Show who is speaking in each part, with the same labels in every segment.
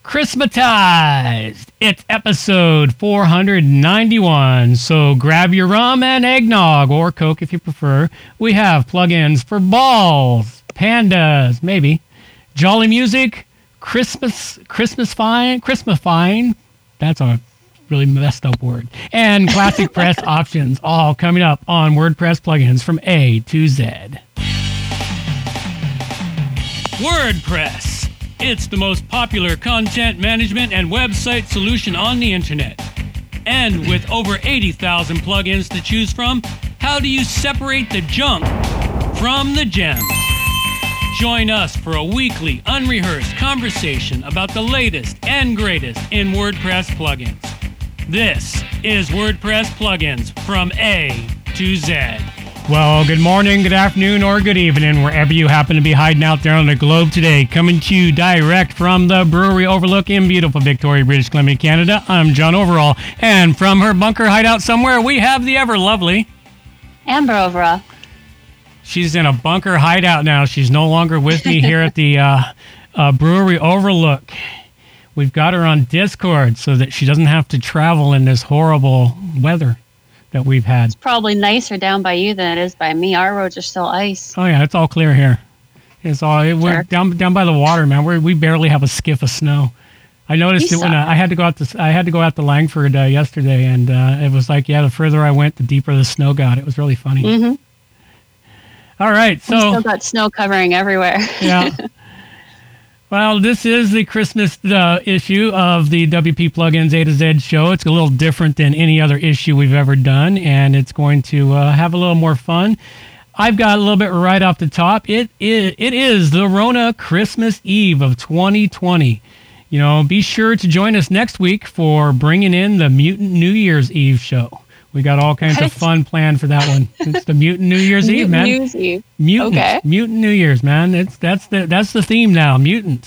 Speaker 1: Christmatized. It's episode 491. So grab your rum and eggnog, or Coke if you prefer. We have plugins for balls, pandas, maybe, jolly music, Christmasifying. That's a really messed up word. And classic press options, all coming up on WordPress plugins from A to Z. WordPress. It's the most popular content management and website solution on the internet. And with over 80,000 plugins to choose from, how do you separate the junk from the gems? Join us for a weekly, unrehearsed conversation about the latest and greatest in WordPress plugins. This is WordPress plugins from A to Z. Well, good morning, good afternoon, or good evening, wherever you happen to be hiding out there on the globe today. Coming to you direct from the Brewery Overlook in beautiful Victoria, British Columbia, Canada. I'm John Overall, and from her bunker hideout somewhere, we have the ever lovely
Speaker 2: Amber Overall.
Speaker 1: She's in a bunker hideout now. She's no longer with me here at the Brewery Overlook. We've got her on Discord so that she doesn't have to travel in this horrible weather that we've had.
Speaker 2: It's probably nicer down by you than it is by me. Our roads are still ice.
Speaker 1: Oh yeah, it's all clear here. We're down by the water, man. We barely have a skiff of snow. I noticed it when I had to go out to Langford yesterday, and it was like, the further I went, the deeper the snow got. It was really funny.
Speaker 2: Mm-hmm.
Speaker 1: All right, so
Speaker 2: we still got snow covering everywhere.
Speaker 1: Yeah. Well, this is the Christmas issue of the WP Plugins A to Z show. It's a little different than any other issue we've ever done, and it's going to have a little more fun. I've got a little bit right off the top. It is the Rona Christmas Eve of 2020. You know, be sure to join us next week for bringing in the Mutant New Year's Eve show. We got all kinds of fun planned for that one. It's the Mutant New Year's Eve, man.
Speaker 2: New Year's Eve.
Speaker 1: Mutant New Year's, man. That's the theme now. Mutant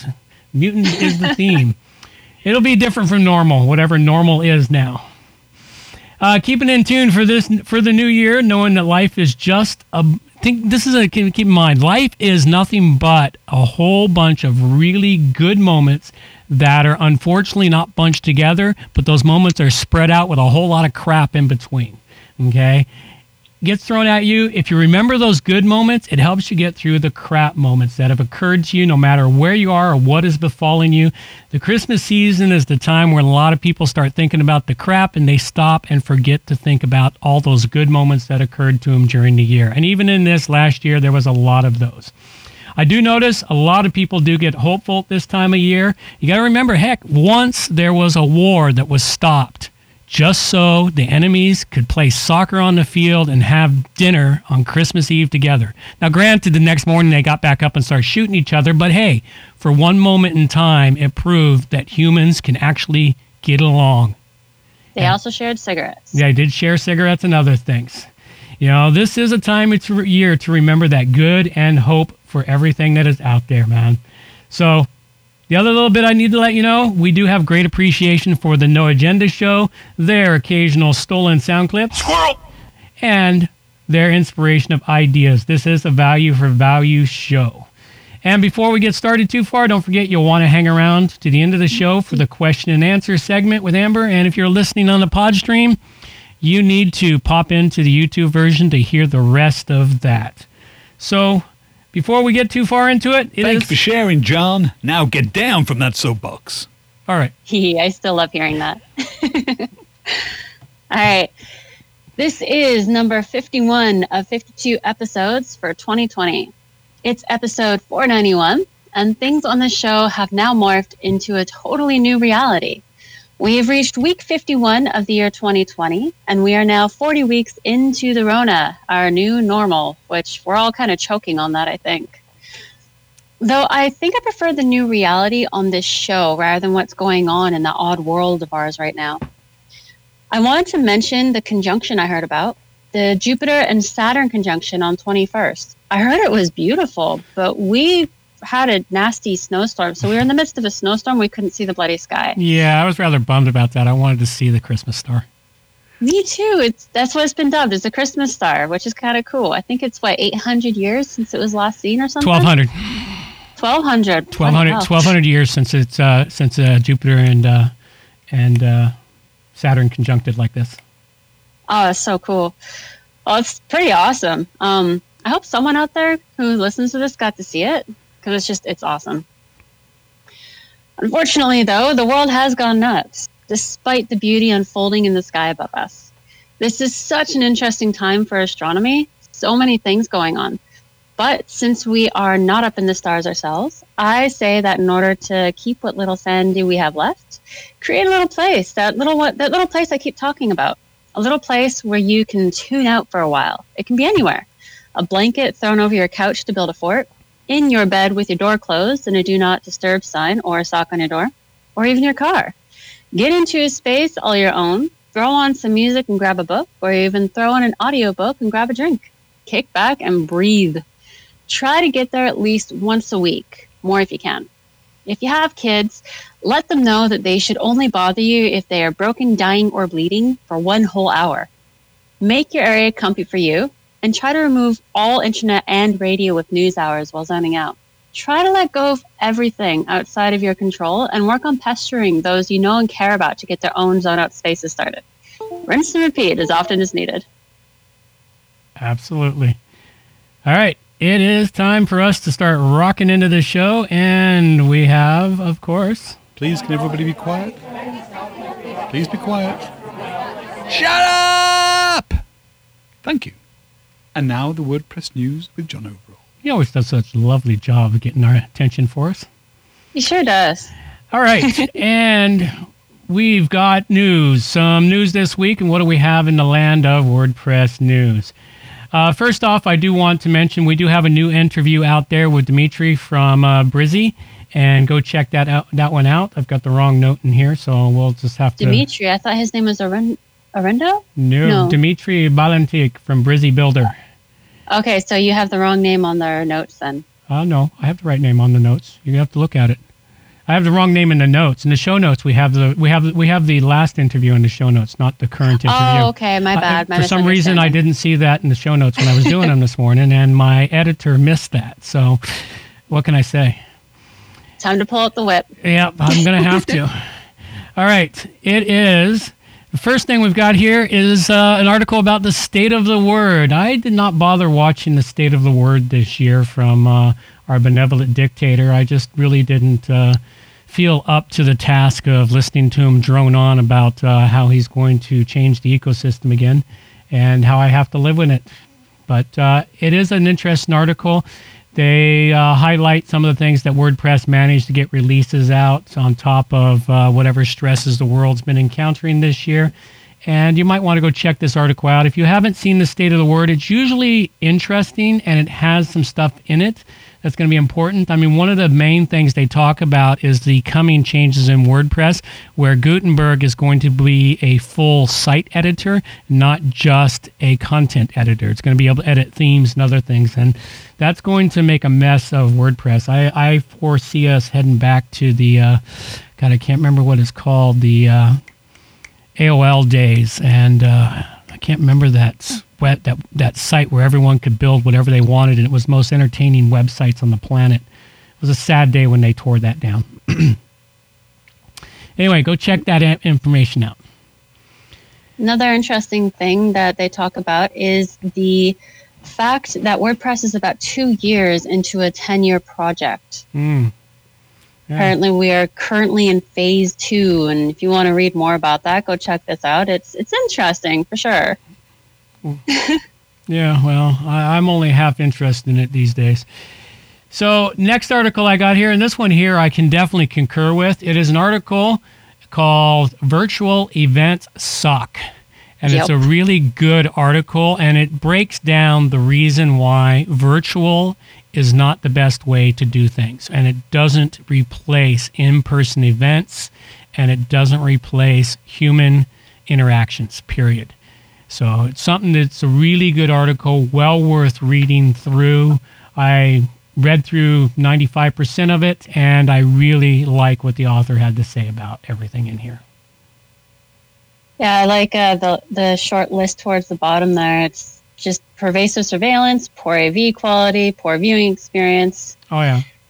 Speaker 1: is the theme. It'll be different from normal, whatever normal is now. Keeping in tune for the new year, knowing that life is just keep in mind, life is nothing but a whole bunch of really good moments that are unfortunately not bunched together, but those moments are spread out with a whole lot of crap in between. Okay? Gets thrown at you. If you remember those good moments, it helps you get through the crap moments that have occurred to you, no matter where you are or what is befalling you. The Christmas season is the time where a lot of people start thinking about the crap, and they stop and forget to think about all those good moments that occurred to them during the year. And even in this last year, there was a lot of those. I do notice a lot of people do get hopeful this time of year. You got to remember, once there was a war that was stopped just so the enemies could play soccer on the field and have dinner on Christmas Eve together. Now, granted, the next morning they got back up and started shooting each other, but hey, for one moment in time, it proved that humans can actually get along.
Speaker 2: They also shared cigarettes.
Speaker 1: Yeah, they did share cigarettes and other things. You know, this is a time of year to remember that good and hope for everything that is out there, man. So, the other little bit I need to let you know, we do have great appreciation for the No Agenda show, their occasional stolen sound clips, squirrel, and their inspiration of ideas. This is a value for value show. And before we get started too far, don't forget you'll want to hang around to the end of the show for the question and answer segment with Amber. And if you're listening on the pod stream, you need to pop into the YouTube version to hear the rest of that. So, before we get too far into it,
Speaker 3: Thank you for sharing, John. Now get down from that soapbox.
Speaker 1: All right.
Speaker 2: I still love hearing that. All right. This is number 51 of 52 episodes for 2020. It's episode 491, and things on this show have now morphed into a totally new reality. We have reached week 51 of the year 2020, and we are now 40 weeks into the Rona, our new normal, which we're all kind of choking on that, I think. Though I think I prefer the new reality on this show rather than what's going on in the odd world of ours right now. I wanted to mention the conjunction I heard about, the Jupiter and Saturn conjunction on 21st. I heard it was beautiful, but we had a nasty snowstorm. So we were in the midst of a snowstorm. We couldn't see the bloody sky.
Speaker 1: Yeah, I was rather bummed about that. I wanted to see the Christmas star.
Speaker 2: Me too. That's what it's been dubbed. It's a Christmas star, which is kind of cool. I think it's, 800 years since it was last seen or something?
Speaker 1: 1,200.
Speaker 2: 1,200.
Speaker 1: 1,200 years since it's since Jupiter and Saturn conjuncted like this.
Speaker 2: Oh, that's so cool. Well, it's pretty awesome. I hope someone out there who listens to this got to see it, because it's awesome. Unfortunately, though, the world has gone nuts, despite the beauty unfolding in the sky above us. This is such an interesting time for astronomy. So many things going on. But since we are not up in the stars ourselves, I say that in order to keep what little sanity we have left, create a little place, that little place I keep talking about. A little place where you can tune out for a while. It can be anywhere. A blanket thrown over your couch to build a fort, in your bed with your door closed and a do not disturb sign or a sock on your door, or even your car. Get into a space all your own, throw on some music and grab a book, or even throw on an audiobook and grab a drink. Kick back and breathe. Try to get there at least once a week, more if you can. If you have kids, let them know that they should only bother you if they are broken, dying, or bleeding for 1 whole hour. Make your area comfy for you, and try to remove all internet and radio with news hours while zoning out. Try to let go of everything outside of your control and work on pestering those you know and care about to get their own zone out spaces started. Rinse and repeat as often as needed.
Speaker 1: Absolutely. All right. It is time for us to start rocking into the show, and we have, of course...
Speaker 3: Please, can everybody be quiet? Please be quiet. Shut up! Thank you. And now the WordPress news with John Overall.
Speaker 1: He always does such a lovely job of getting our attention for us.
Speaker 2: He sure does.
Speaker 1: All right. And we've got news. Some news this week. And what do we have in the land of WordPress news? First off, I do want to mention we do have a new interview out there with Dimitri from Brizy. And go check that one out. I've got the wrong note in here, so we'll just have to...
Speaker 2: Dimitri? I thought his name was Arendo?
Speaker 1: No, Dimitri Balantik from Brizy Builder.
Speaker 2: Okay, so you have the wrong name on their notes then.
Speaker 1: No, I have the right name on the notes. You have to look at it. I have the wrong name in the notes. In the show notes, we have the last interview in the show notes, not the current interview.
Speaker 2: Oh, okay, my bad.
Speaker 1: For some reason, I didn't see that in the show notes when I was doing them this morning, and my editor missed that. So, what can I say?
Speaker 2: Time to pull out the whip.
Speaker 1: Yep, I'm going to have to. All right, it is. The first thing we've got here is an article about the state of the word. I did not bother watching the state of the word this year from our benevolent dictator. I just really didn't feel up to the task of listening to him drone on about how he's going to change the ecosystem again and how I have to live with it. But it is an interesting article. They highlight some of the things that WordPress managed to get releases out on top of whatever stresses the world's been encountering this year. And you might want to go check this article out. If you haven't seen the state of the word, it's usually interesting and it has some stuff in it that's going to be important. I mean, one of the main things they talk about is the coming changes in WordPress, where Gutenberg is going to be a full site editor, not just a content editor. It's going to be able to edit themes and other things, and that's going to make a mess of WordPress. I foresee us heading back to the, I can't remember what it's called, the AOL days, and I can't remember that site where everyone could build whatever they wanted, and it was the most entertaining websites on the planet. It was a sad day when they tore that down. Anyway, go check that information out.
Speaker 2: Another interesting thing that they talk about is the fact that WordPress is about 2 years into a 10-year project. Yeah. Apparently, we are currently in phase 2, and if you want to read more about that, go check this out. It's interesting, for sure.
Speaker 1: Yeah, well, I'm only half interested in it these days. So, next article I got here, and this one here I can definitely concur with. It is an article called Virtual Events Suck. And It's a really good article, and it breaks down the reason why virtual is not the best way to do things. And it doesn't replace in-person events, and it doesn't replace human interactions, period. So it's something that's a really good article, well worth reading through. I read through 95% of it, and I really like what the author had to say about everything in here.
Speaker 2: Yeah, I like the short list towards the bottom there. It's just pervasive surveillance, poor AV quality, poor viewing experience.
Speaker 1: Oh, yeah.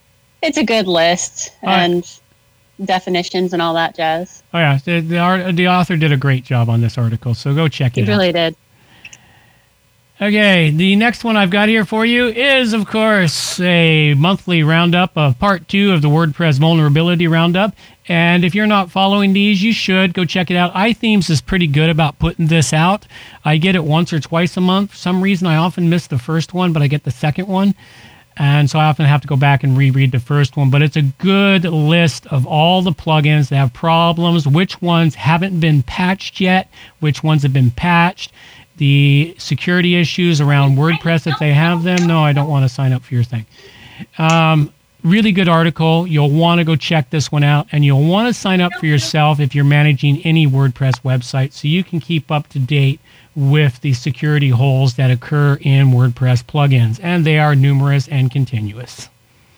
Speaker 2: It's a good list and definitions and all that jazz.
Speaker 1: Oh yeah, the author did a great job on this article, so go check it out.
Speaker 2: He really did.
Speaker 1: Okay, the next one I've got here for you is, of course, a monthly roundup of part 2 of the WordPress Vulnerability Roundup. And if you're not following these, you should go check it out. iThemes is pretty good about putting this out. I get it once or twice a month. For some reason, I often miss the first one, but I get the second one. And so I often have to go back and reread the first one. But it's a good list of all the plugins that have problems, which ones haven't been patched yet, which ones have been patched, the security issues around WordPress if they have them. No, I don't want to sign up for your thing. Really good article. You'll want to go check this one out, and you'll want to sign up for yourself if you're managing any WordPress website so you can keep up to date with the security holes that occur in WordPress plugins, and they are numerous and continuous.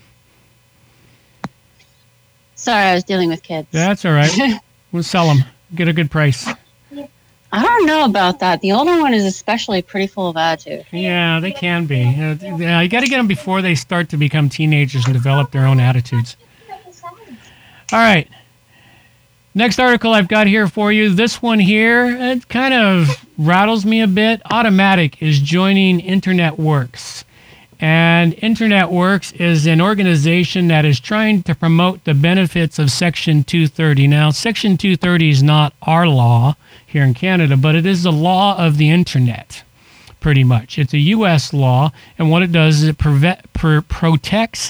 Speaker 2: Sorry, I was dealing with kids.
Speaker 1: That's all right. We'll sell them. Get a good price.
Speaker 2: I don't know about that. The older one is especially pretty full of attitude.
Speaker 1: Yeah, they can be. Yeah, you got to get them before they start to become teenagers and develop their own attitudes. All right. Next article I've got here for you. This one here, it kind of rattles me a bit. Automattic is joining Internet Works. And Internet Works is an organization that is trying to promote the benefits of Section 230. Now, Section 230 is not our law here in Canada, but it is the law of the Internet, pretty much. It's a U.S. law, and what it does is it protects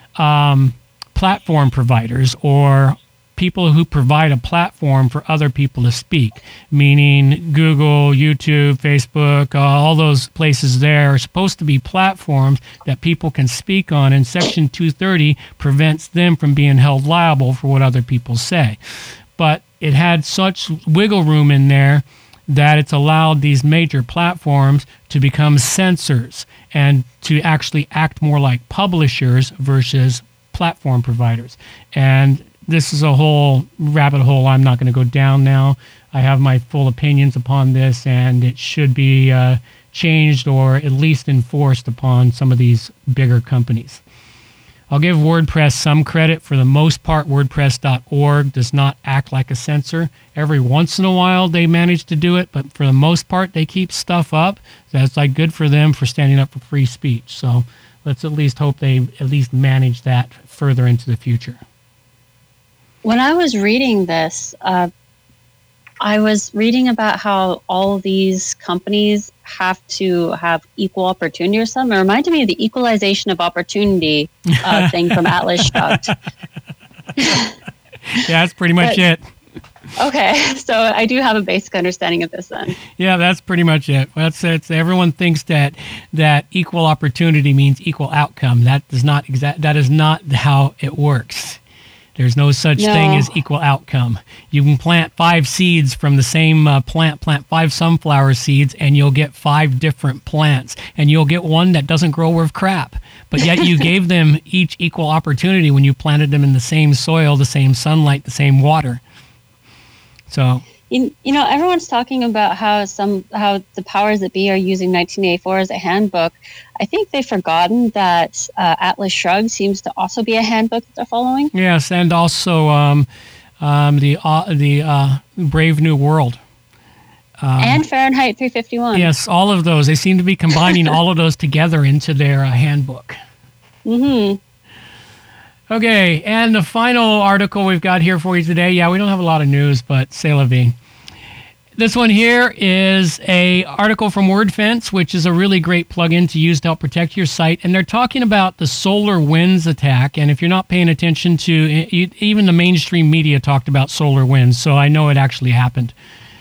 Speaker 1: platform providers or people who provide a platform for other people to speak, meaning Google, YouTube, Facebook, all those places there are supposed to be platforms that people can speak on, and Section 230 prevents them from being held liable for what other people say. But it had such wiggle room in there that it's allowed these major platforms to become censors and to actually act more like publishers versus platform providers. And this is a whole rabbit hole I'm not going to go down now. I have my full opinions upon this, and it should be changed or at least enforced upon some of these bigger companies. I'll give WordPress some credit. For the most part, WordPress.org does not act like a censor. Every once in a while, they manage to do it, but for the most part, they keep stuff up. That's like good for them for standing up for free speech. So let's at least hope they at least manage that further into the future.
Speaker 2: When I was reading this, I was reading about how all these companies have to have equal opportunity or something. It reminded me of the equalization of opportunity thing from Atlas Shrugged.
Speaker 1: Yeah, that's pretty much it.
Speaker 2: Okay, so I do have a basic understanding of this then.
Speaker 1: Yeah, that's pretty much it. It's everyone thinks that equal opportunity means equal outcome. That is not how it works. There's no such thing as equal outcome. You can plant 5 seeds from the same plant 5 sunflower seeds, and you'll get 5 different plants, and you'll get one that doesn't grow worth crap. But yet you gave them each equal opportunity when you planted them in the same soil, the same sunlight, the same water. So
Speaker 2: you know, everyone's talking about how the powers that be are using 1984 as a handbook. I think they've forgotten that Atlas Shrugged seems to also be a handbook that they're following.
Speaker 1: Yes, and also the Brave New World.
Speaker 2: And Fahrenheit 351.
Speaker 1: Yes, all of those. They seem to be combining all of those together into their handbook.
Speaker 2: Mm-hmm.
Speaker 1: Okay, and the final article we've got here for you today. Yeah, we don't have a lot of news, but c'est la vie. This one here is a article from WordFence, which is a really great plugin to use to help protect your site. And they're talking about the SolarWinds attack. And if you're not paying attention to, even the mainstream media talked about SolarWinds, so I know it actually happened.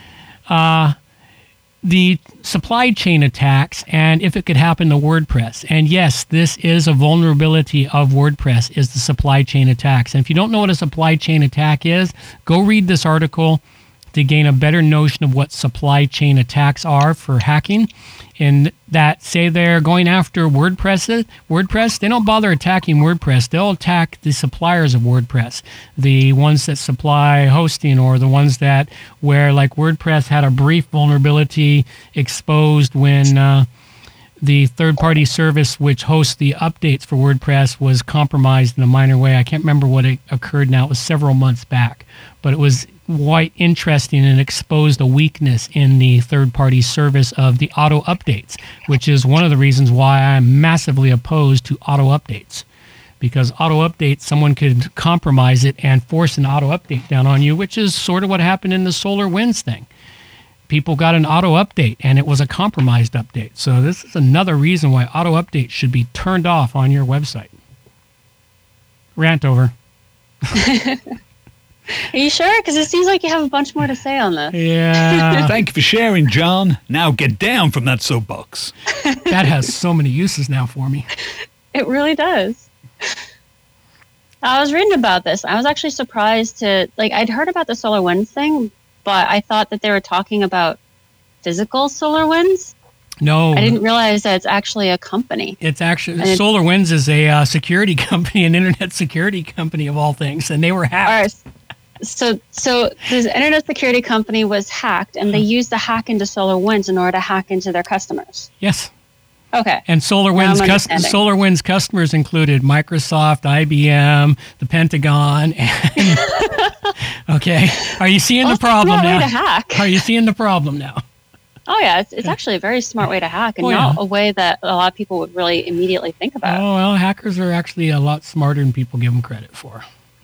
Speaker 1: The supply chain attacks and if it could happen to WordPress. And yes, this is a vulnerability of WordPress, is the supply chain attacks. And if you don't know what a supply chain attack is, go read this article to gain a better notion of what supply chain attacks are for hacking. And that, say they're going after WordPress, they don't bother attacking WordPress. They'll attack the suppliers of WordPress, the ones that supply hosting, or the ones that where like WordPress had a brief vulnerability exposed when the third-party service which hosts the updates for WordPress was compromised in a minor way. I can't remember what it occurred now. It was several months back, but it was quite interesting and exposed a weakness in the third-party service of the auto updates, which is one of the reasons why I'm massively opposed to auto updates. Because auto updates, someone could compromise it and force an auto update down on you, which is sort of what happened in the SolarWinds thing. People got an auto update and it was a compromised update. So this is another reason why auto updates should be turned off on your website. Rant over.
Speaker 2: Are you sure? Because it seems like you have a bunch more to say on this.
Speaker 1: Yeah.
Speaker 3: Thank you for sharing, John. Now get down from that soapbox.
Speaker 1: That has so many uses now for me.
Speaker 2: It really does. I was reading about this. I was actually surprised I'd heard about the SolarWinds thing, but I thought that they were talking about physical SolarWinds.
Speaker 1: No.
Speaker 2: I didn't realize that it's actually a company.
Speaker 1: It's actually, SolarWinds is a security company, an internet security company of all things, and they were hacked.
Speaker 2: All right. So this internet security company was hacked, and they used the hack into SolarWinds in order to hack into their customers.
Speaker 1: Yes.
Speaker 2: Okay.
Speaker 1: And SolarWinds customers included Microsoft, IBM, the Pentagon. And okay. Are you seeing the problem now?
Speaker 2: Way to hack.
Speaker 1: Are you seeing the problem now?
Speaker 2: Oh, yeah. It's actually a very smart way to hack, and not a way that a lot of people would really immediately think about.
Speaker 1: Oh, well, hackers are actually a lot smarter than people give them credit for.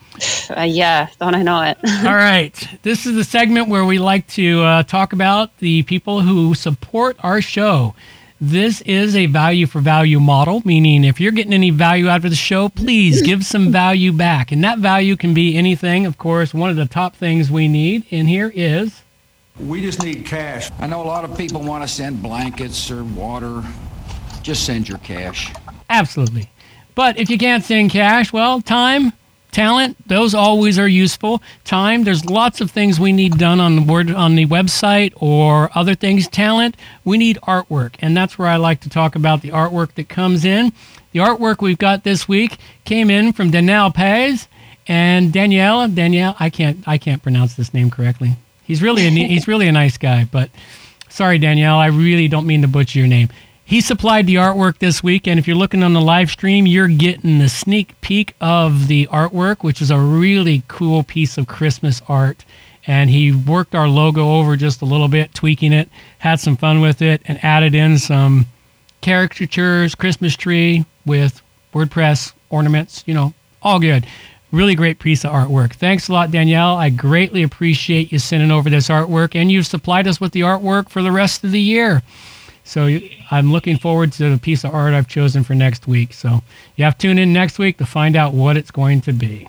Speaker 2: Yeah, don't I know it.
Speaker 1: All right. This is the segment where we like to talk about the people who support our show. This is a value for value model, meaning if you're getting any value out of the show, please give some value back. And that value can be anything. Of course, one of the top things we need in here is...
Speaker 4: We just need cash. I know a lot of people want to send blankets or water. Just send your cash.
Speaker 1: Absolutely. But if you can't send cash, well, time, talent, those always are useful. Time, there's lots of things we need done on the website or other things. Talent, we need artwork, and that's where I like to talk about the artwork that comes in. The artwork we've got this week came in from Danielle Paz and Danielle. I can't pronounce this name correctly. He's really a nice guy, but sorry, Danielle, I really don't mean to butcher your name. He supplied the artwork this week, and if you're looking on the live stream, you're getting the sneak peek of the artwork, which is a really cool piece of Christmas art. And he worked our logo over just a little bit, tweaking it, had some fun with it, and added in some caricatures, Christmas tree with WordPress ornaments, all good. Really great piece of artwork. Thanks a lot, Danielle. I greatly appreciate you sending over this artwork, and you've supplied us with the artwork for the rest of the year. So I'm looking forward to the piece of art I've chosen for next week. So you have to tune in next week to find out what it's going to be.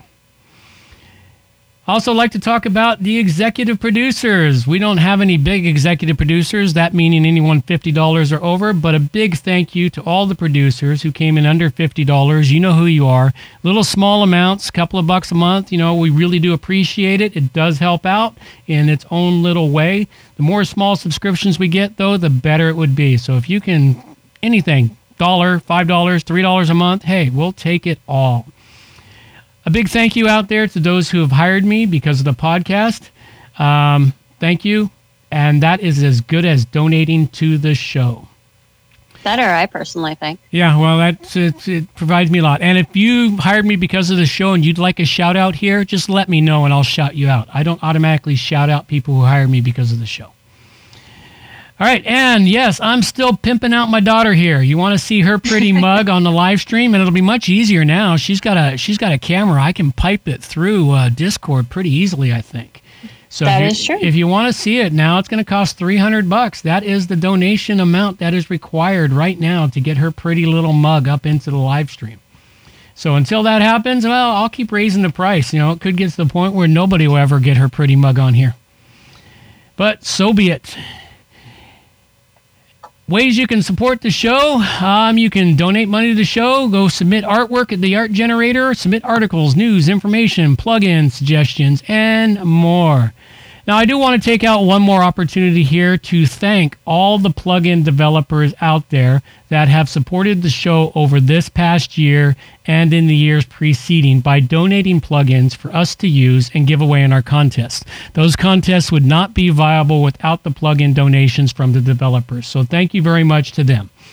Speaker 1: Also like to talk about the executive producers. We don't have any big executive producers, that meaning anyone $50 or over, but a big thank you to all the producers who came in under $50. You know who you are. Little small amounts, a couple of bucks a month. We really do appreciate it. It does help out in its own little way. The more small subscriptions we get, though, the better it would be. So if you can, anything, $1, $5, $3 a month, hey, we'll take it all. A big thank you out there to those who have hired me because of the podcast. Thank you. And that is as good as donating to the show.
Speaker 2: Better, I personally think.
Speaker 1: Yeah, well, it provides me a lot. And if you hired me because of the show and you'd like a shout out here, just let me know and I'll shout you out. I don't automatically shout out people who hire me because of the show. All right, and yes, I'm still pimping out my daughter here. You want to see her pretty mug on the live stream, and it'll be much easier now. She's got a camera. I can pipe it through Discord pretty easily, I think. So
Speaker 2: that is true.
Speaker 1: If you want to see it now, it's going to cost $300. That is the donation amount that is required right now to get her pretty little mug up into the live stream. So until that happens, well, I'll keep raising the price. It could get to the point where nobody will ever get her pretty mug on here. But so be it. Ways you can support the show. You can donate money to the show. Go submit artwork at the Art Generator. Submit articles, news, information, plugin suggestions, and more. Now, I do want to take out one more opportunity here to thank all the plugin developers out there that have supported the show over this past year and in the years preceding by donating plugins for us to use and give away in our contests. Those contests would not be viable without the plugin donations from the developers, so thank you very much to them.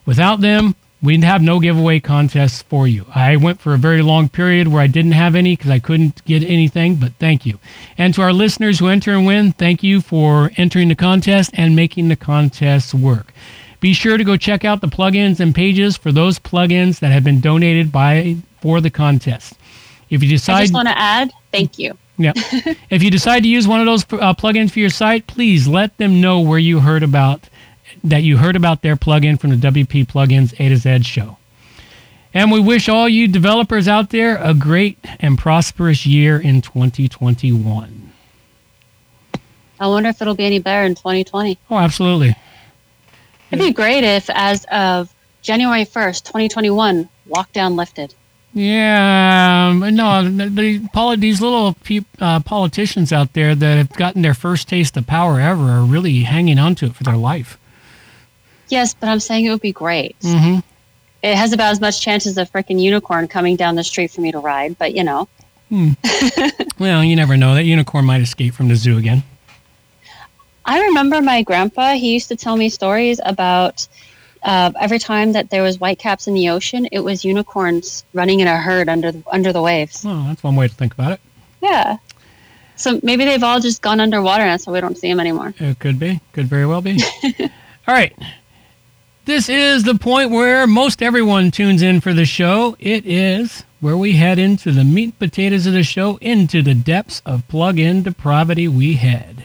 Speaker 1: Without them, we'd have no giveaway contests for you. I went for a very long period where I didn't have any because I couldn't get anything, but thank you. And to our listeners who enter and win, thank you for entering the contest and making the contests work. Be sure to go check out the plugins and pages for those plugins that have been donated for the contest. If you decide,
Speaker 2: I just want to add, thank you.
Speaker 1: Yeah. If you decide to use one of those plugins for your site, please let them know where you heard about their plugin from the WP Plugins A to Z show. And we wish all you developers out there a great and prosperous year in 2021.
Speaker 2: I wonder if it'll be any better in 2020.
Speaker 1: Oh, absolutely.
Speaker 2: It'd be great if, as of January 1st, 2021, lockdown lifted.
Speaker 1: Yeah, no, these little politicians out there that have gotten their first taste of power ever are really hanging on to it for their life.
Speaker 2: Yes, but I'm saying it would be great.
Speaker 1: Mm-hmm.
Speaker 2: It has about as much chance as a freaking unicorn coming down the street for me to ride, but you know.
Speaker 1: Well, you never know. That unicorn might escape from the zoo again.
Speaker 2: I remember my grandpa, he used to tell me stories about every time that there was whitecaps in the ocean, it was unicorns running in a herd under the waves.
Speaker 1: Oh, that's one way to think about it.
Speaker 2: Yeah. So maybe they've all just gone underwater, and that's why we don't see them anymore.
Speaker 1: It could be. Could very well be. All right. This is the point where most everyone tunes in for the show. It is where we head into the meat and potatoes of the show, into the depths of plug-in depravity we head.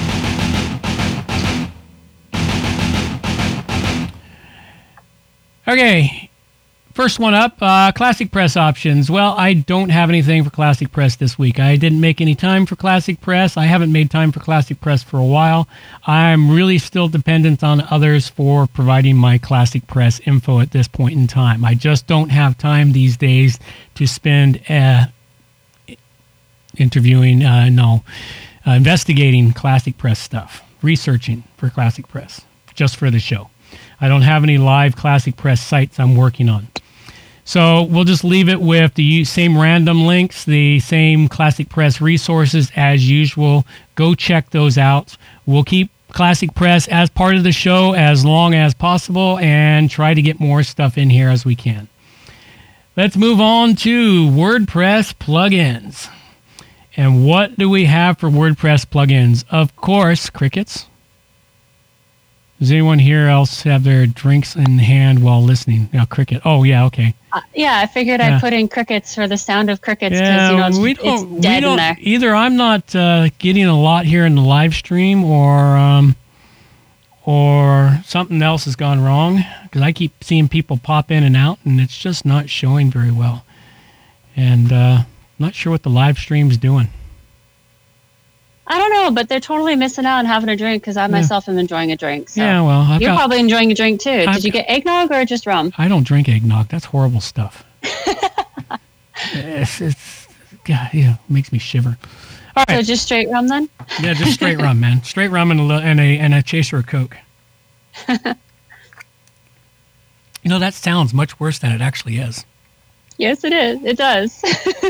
Speaker 1: Okay, first one up, Classic Press options. Well, I don't have anything for Classic Press this week. I didn't make any time for Classic Press. I haven't made time for Classic Press for a while. I'm really still dependent on others for providing my Classic Press info at this point in time. I just don't have time these days to spend investigating Classic Press stuff, researching for Classic Press, just for the show. I don't have any live Classic Press sites I'm working on. So we'll just leave it with the same random links, the same Classic Press resources as usual. Go check those out. We'll keep Classic Press as part of the show as long as possible and try to get more stuff in here as we can. Let's move on to WordPress plugins. And what do we have for WordPress plugins? Of course, crickets. Does anyone here else have their drinks in hand while listening? No, cricket. Oh, yeah, okay.
Speaker 2: Yeah, I figured I'd put in crickets for the sound of crickets because it's dead in there.
Speaker 1: Either I'm not getting a lot here in the live stream, or something else has gone wrong, because I keep seeing people pop in and out, and it's just not showing very well. And not sure what the live stream's doing.
Speaker 2: I don't know, but they're totally missing out on having a drink because I myself am enjoying a drink. So.
Speaker 1: Yeah, well,
Speaker 2: you're probably enjoying a drink too. Did you get eggnog or just rum?
Speaker 1: I don't drink eggnog. That's horrible stuff. It makes me shiver. All right.
Speaker 2: So just straight rum then?
Speaker 1: Yeah, just straight rum, man. Straight rum and a chaser of Coke. That sounds much worse than it actually is.
Speaker 2: Yes, it is. It does.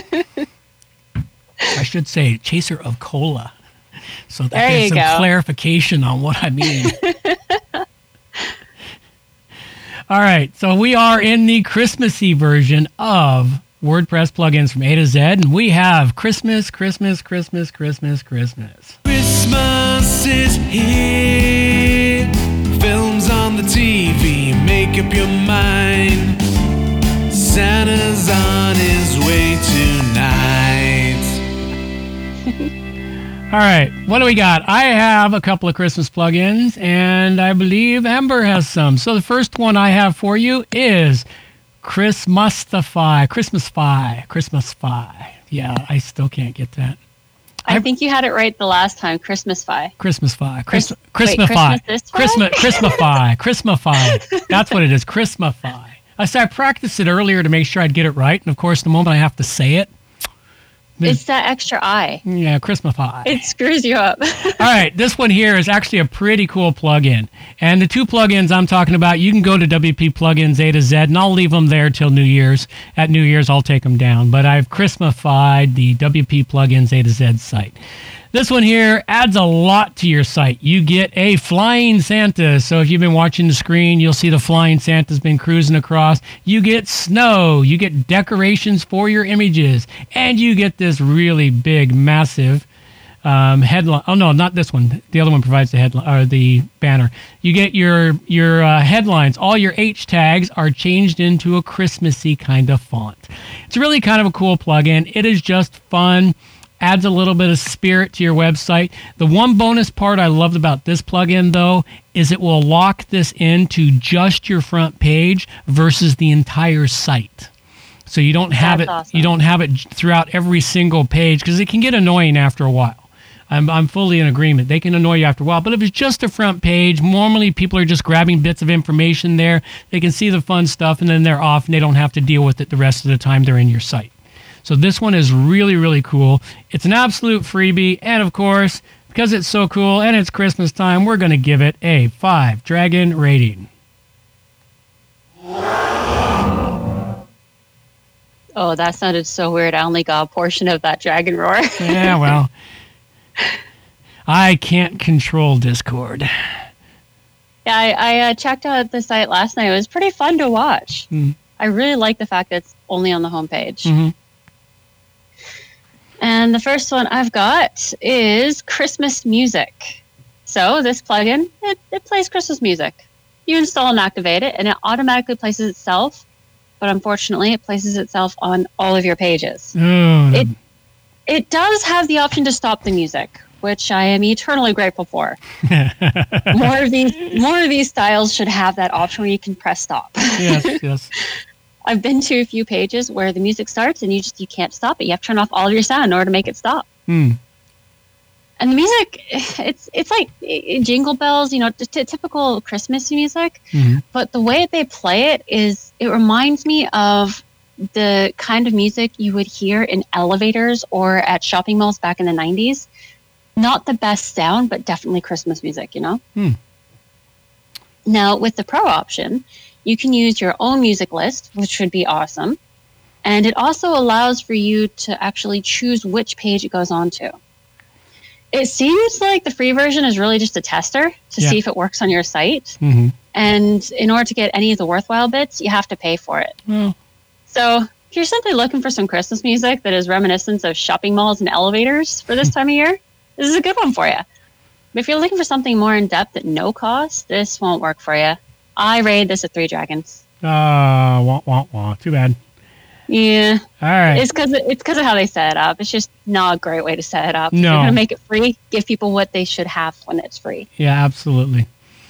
Speaker 1: I should say chaser of cola. So that there's some clarification on what I mean. All right. So we are in the Christmassy version of WordPress plugins from A to Z. And we have Christmas, Christmas, Christmas, Christmas, Christmas.
Speaker 5: Christmas is here. Films on the TV. Make up your mind. Santa's on his way tonight.
Speaker 1: All right, what do we got? I have a couple of Christmas plugins, and I believe Amber has some. So the first one I have for you is Christmasify. Yeah, I still can't get that.
Speaker 2: I think you had it right the last time. Christmasify.
Speaker 1: Christmasify.
Speaker 2: Christmasify.
Speaker 1: Christmasify. That's what it is. Christmasify. I practiced it earlier to make sure I'd get it right, and of course, the moment I have to say it,
Speaker 2: it's that extra I.
Speaker 1: Yeah, Christmasify.
Speaker 2: It screws you up.
Speaker 1: All right, this one here is actually a pretty cool plugin. And the two plugins I'm talking about, you can go to WP Plugins A to Z, and I'll leave them there till New Year's. At New Year's, I'll take them down. But I've Christmasified the WP Plugins A to Z site. This one here adds a lot to your site. You get a flying Santa. So if you've been watching the screen, you'll see the flying Santa's been cruising across. You get snow. You get decorations for your images. And you get this really big, massive headline. Oh, no, not this one. The other one provides the headline or the banner. You get your headlines. All your H tags are changed into a Christmassy kind of font. It's really kind of a cool plugin. It is just fun. Adds a little bit of spirit to your website. The one bonus part I loved about this plugin, though, is it will lock this into just your front page versus the entire site. So you don't have
Speaker 2: awesome.
Speaker 1: You don't have it throughout every single page because it can get annoying after a while. I'm fully in agreement. They can annoy you after a while. But if it's just a front page, normally people are just grabbing bits of information there. They can see the fun stuff, and then they're off, and they don't have to deal with it the rest of the time they're in your site. So this one is really, really cool. It's an absolute freebie. And, of course, because it's so cool and it's Christmas time, we're going to give it a 5 Dragon rating.
Speaker 2: Oh, that sounded so weird. I only got a portion of that dragon roar.
Speaker 1: Yeah, well, I can't control Discord.
Speaker 2: Yeah, I checked out the site last night. It was pretty fun to watch. I really like the fact that it's only on the homepage.
Speaker 1: Mm-hmm.
Speaker 2: And the first one I've got is Christmas music. So this plugin, it plays Christmas music. You install and activate it, and it automatically places itself. But unfortunately, it places itself on all of your pages. It does have the option to stop the music, which I am eternally grateful for. More of these styles should have that option where you can press stop.
Speaker 1: Yes.
Speaker 2: I've been to a few pages where the music starts and you can't stop it. You have to turn off all of your sound in order to make it stop. And the music, it's like jingle bells, typical Christmas music. But the way they play it reminds me of the kind of music you would hear in elevators or at shopping malls back in the 90s. Not the best sound, but definitely Christmas music, Now, with the Pro option, you can use your own music list, which would be awesome. And it also allows for you to actually choose which page it goes on to. It seems like the free version is really just a tester to see if it works on your site. And in order to get any of the worthwhile bits, you have to pay for it. So if you're simply looking for some Christmas music that is reminiscent of shopping malls and elevators for this time of year, this is a good one for you. But if you're looking for something more in-depth at no cost, this won't work for you. I rated this at 3 dragons.
Speaker 1: Too bad.
Speaker 2: Yeah.
Speaker 1: All right.
Speaker 2: It's because of how they set it up. It's just not a great way to set it up.
Speaker 1: No.
Speaker 2: If you're going to make it free, give people what they should have when it's free.
Speaker 1: Yeah, absolutely.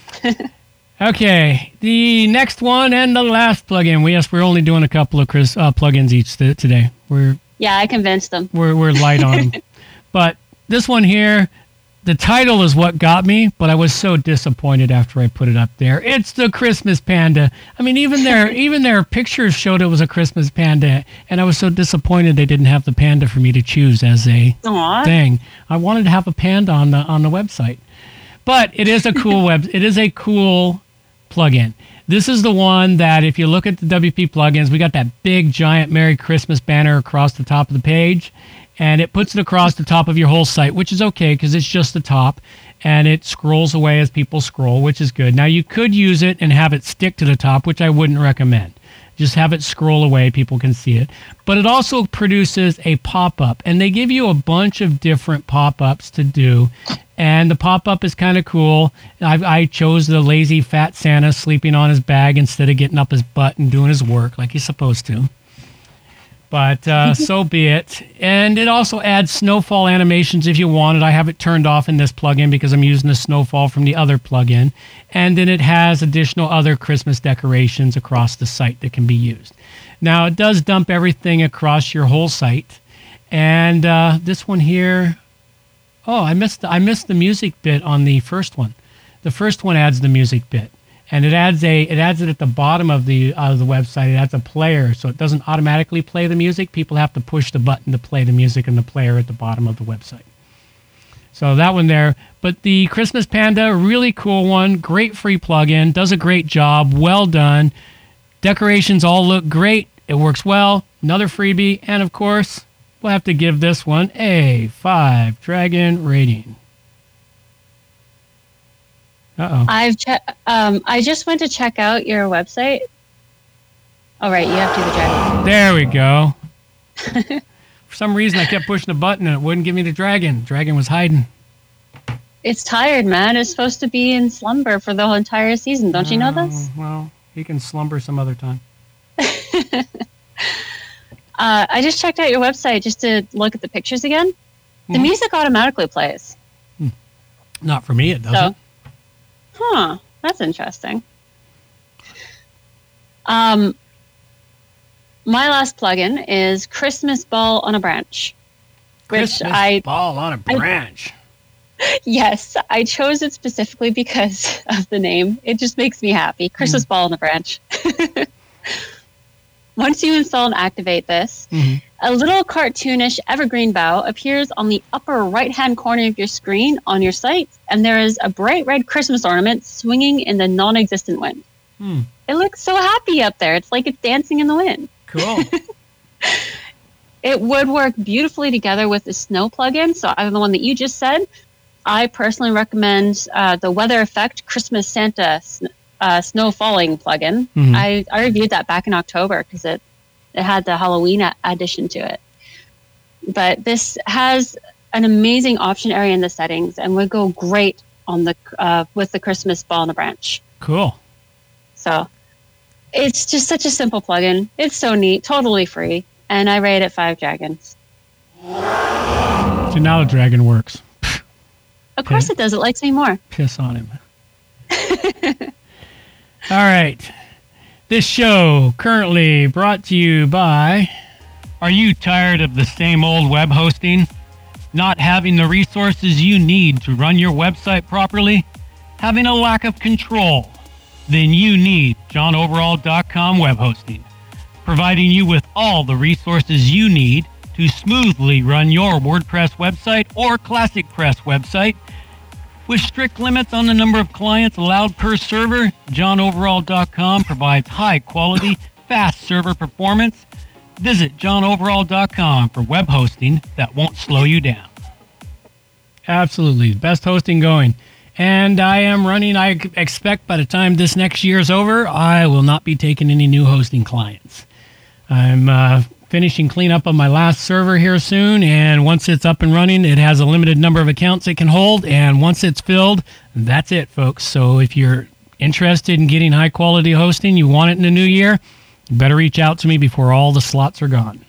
Speaker 1: Okay, the next one and the last plugin. We're only doing a couple of plugins each today.
Speaker 2: I convinced them.
Speaker 1: We're light on them. But this one here, the title is what got me, but I was so disappointed after I put it up there. It's the Christmas Panda. I mean, even their pictures showed it was a Christmas panda, and I was so disappointed they didn't have the panda for me to choose as a thing. I wanted to have a panda on the website. But it is a cool it is a cool plugin. This is the one that if you look at the WP plugins, we got that big giant Merry Christmas banner across the top of the page. And it puts it across the top of your whole site, which is okay because it's just the top. And it scrolls away as people scroll, which is good. Now, you could use it and have it stick to the top, which I wouldn't recommend. Just have it scroll away. People can see it. But it also produces a pop-up. And they give you a bunch of different pop-ups to do. And the pop-up is kind of cool. I chose the lazy fat Santa sleeping on his bag instead of getting up his butt and doing his work like he's supposed to. But so be it. And it also adds snowfall animations if you want it. I have it turned off in this plugin because I'm using the snowfall from the other plugin. And then it has additional other Christmas decorations across the site that can be used. Now, it does dump everything across your whole site. And this one here, I missed the music bit on the first one. The first one adds the music bit. And it adds it at the bottom of the website. It adds a player, so it doesn't automatically play the music. People have to push the button to play the music in the player at the bottom of the website. So that one there. But the Christmas Panda, really cool one. Great free plugin. Does a great job. Well done. Decorations all look great. It works well. Another freebie. And, of course, we'll have to give this one a 5 dragon rating. Uh-oh.
Speaker 2: I just went to check out your website. All right, you have to do the dragon.
Speaker 1: There we go. For some reason, I kept pushing the button and it wouldn't give me the dragon. Dragon was hiding.
Speaker 2: It's tired, man. It's supposed to be in slumber for the whole entire season. Don't you know this?
Speaker 1: Well, he can slumber some other time.
Speaker 2: I just checked out your website just to look at the pictures again. The music automatically plays.
Speaker 1: Not for me, it doesn't.
Speaker 2: That's interesting. My last plugin is Christmas Ball on a Branch.
Speaker 1: Ball on a Branch.
Speaker 2: Yes, I chose it specifically because of the name. It just makes me happy. Christmas Ball on a Branch. Once you install and activate this, a little cartoonish evergreen bough appears on the upper right-hand corner of your screen on your site, and there is a bright red Christmas ornament swinging in the non-existent wind. It looks so happy up there. It's like it's dancing in the wind.
Speaker 1: Cool.
Speaker 2: It would work beautifully together with the snow plugin. So either the one that you just said, I personally recommend the Weather Effect Christmas Santa snow falling plugin. I reviewed that back in October because it had the Halloween addition to it. But this has an amazing option area in the settings and would go great on the with the Christmas Ball on a Branch.
Speaker 1: Cool.
Speaker 2: So it's just such a simple plugin. It's so neat, totally free, and I rate it 5 dragons.
Speaker 1: So now the dragon works.
Speaker 2: Of course it does. It likes me more.
Speaker 1: Piss on him. All right. This show currently brought to you by... Are you tired of the same old web hosting? Not having the resources you need to run your website properly? Having a lack of control? Then you need johnoverall.com web hosting, providing you with all the resources you need to smoothly run your WordPress website or Classic Press website. With strict limits on the number of clients allowed per server, johnoverall.com provides high-quality, fast server performance. Visit johnoverall.com for web hosting that won't slow you down. Absolutely. Best hosting going. And I am running, I expect by the time this next year is over, I will not be taking any new hosting clients. I'm finishing cleanup on my last server here soon, and once it's up and running, it has a limited number of accounts it can hold, and once it's filled, that's it, folks. So if you're interested in getting high-quality hosting, you want it in the new year, you better reach out to me before all the slots are gone.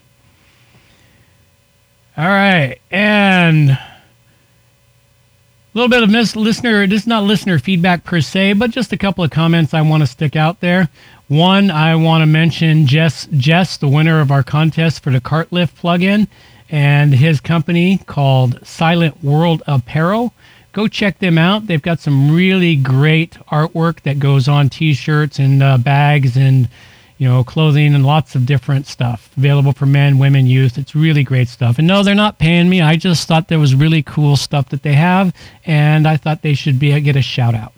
Speaker 1: All right, and... a little bit of listener, this is not listener feedback per se, but just a couple of comments I want to stick out there. One, I want to mention Jess, the winner of our contest for the Cart Lift plugin, and his company called Silent World Apparel. Go check them out. They've got some really great artwork that goes on T-shirts and bags and clothing and lots of different stuff available for men, women, youth. It's really great stuff. And no, they're not paying me. I just thought there was really cool stuff that they have, and I thought they should get a shout out.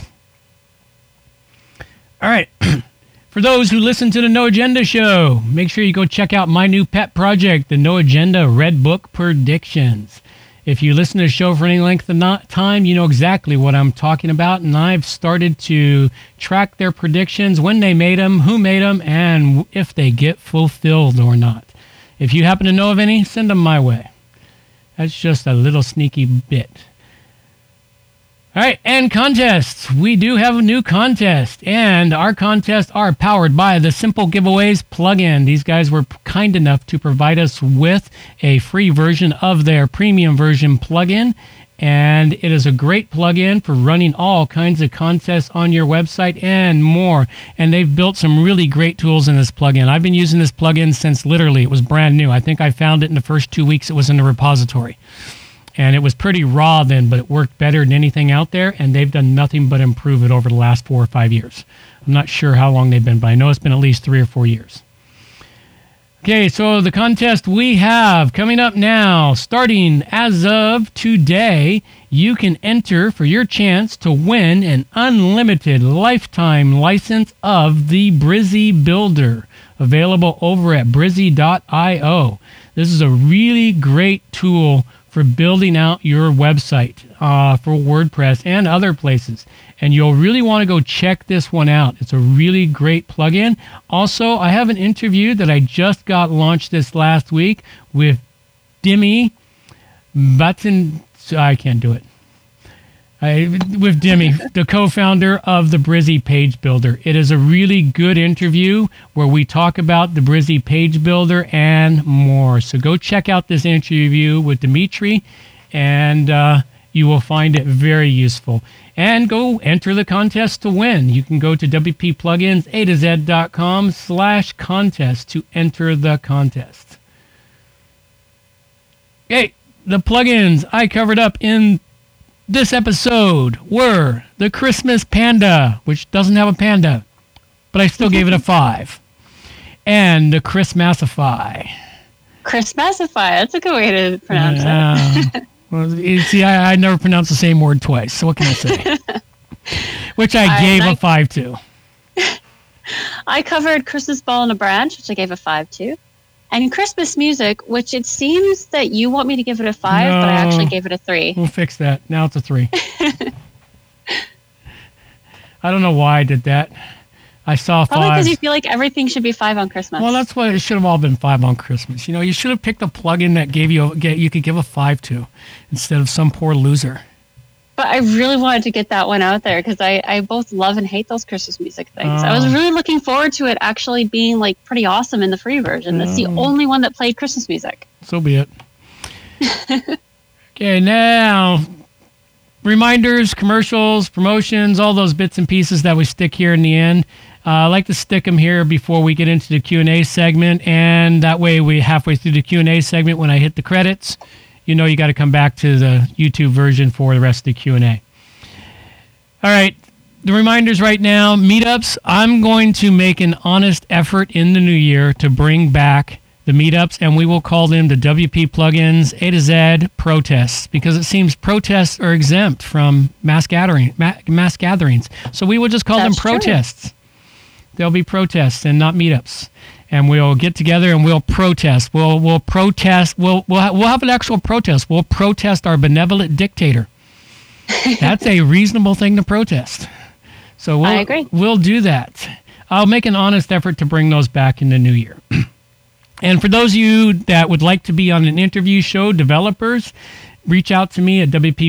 Speaker 1: All right. For those who listen to the No Agenda show, make sure you go check out my new pet project, the No Agenda Red Book Predictions. If you listen to the show for any length of time, you know exactly what I'm talking about, and I've started to track their predictions, when they made them, who made them, and if they get fulfilled or not. If you happen to know of any, send them my way. That's just a little sneaky bit. All right, and contests. We do have a new contest, and our contests are powered by the Simple Giveaways plugin. These guys were kind enough to provide us with a free version of their premium version plugin, and it is a great plugin for running all kinds of contests on your website and more. And they've built some really great tools in this plugin. I've been using this plugin since literally it was brand new. I think I found it in the first 2 weeks it was in the repository. And it was pretty raw then, but it worked better than anything out there, and they've done nothing but improve it over the last 4 or 5 years. I'm not sure how long they've been, but I know it's been at least 3 or 4 years. Okay, so the contest we have coming up now, starting as of today, you can enter for your chance to win an unlimited lifetime license of the Brizy Builder, available over at Brizy.io. This is a really great tool for building out your website for WordPress and other places. And you'll really want to go check this one out. It's a really great plugin. Also, I have an interview that I just got launched this last week with Demi Button. I can't do it. With Demi, the co-founder of the Brizy Page Builder. It is a really good interview where we talk about the Brizy Page Builder and more. So go check out this interview with Dimitri, and you will find it very useful. And go enter the contest to win. You can go to wppluginsa2z.com/contest to enter the contest. Okay, the plugins I covered up in this episode were the Christmas Panda, which doesn't have a panda, but I still gave it a 5. And the Christmasify.
Speaker 2: Christmasify, that's a good way to pronounce it.
Speaker 1: Well, you see, I never pronounce the same word twice, so what can I say? Which I gave a 5 to.
Speaker 2: I covered Christmas Ball on a Branch, which I gave a 5 to. And Christmas Music, which it seems that you want me to give it a 5, but I actually gave it a 3.
Speaker 1: We'll fix that. Now it's a 3. I don't know why I did that. I saw 5.
Speaker 2: Probably because you feel like everything should be 5 on Christmas.
Speaker 1: Well, that's why it should have all been 5 on Christmas. You know, you should have picked a plugin that you could give a 5 to instead of some poor loser.
Speaker 2: But I really wanted to get that one out there because I both love and hate those Christmas music things. I was really looking forward to it actually being like pretty awesome in the free version. That's the only one that played Christmas music.
Speaker 1: So be it. Okay, now reminders, commercials, promotions, all those bits and pieces that we stick here in the end. I like to stick them here before we get into the Q&A segment, and that way we halfway through the Q&A segment when I hit the credits, you know you got to come back to the YouTube version for the rest of the Q&A. All right, the reminders right now, meetups. I'm going to make an honest effort in the new year to bring back the meetups, and we will call them the WP Plugins A to Z protests, because it seems protests are exempt from mass gatherings. So we will just call them protests. True. There'll be protests and not meetups. And we'll get together and we'll protest. We'll protest. We'll have an actual protest. We'll protest our benevolent dictator. That's a reasonable thing to protest. So
Speaker 2: I agree.
Speaker 1: We'll do that. I'll make an honest effort to bring those back in the new year. And for those of you that would like to be on an interview show, developers, reach out to me at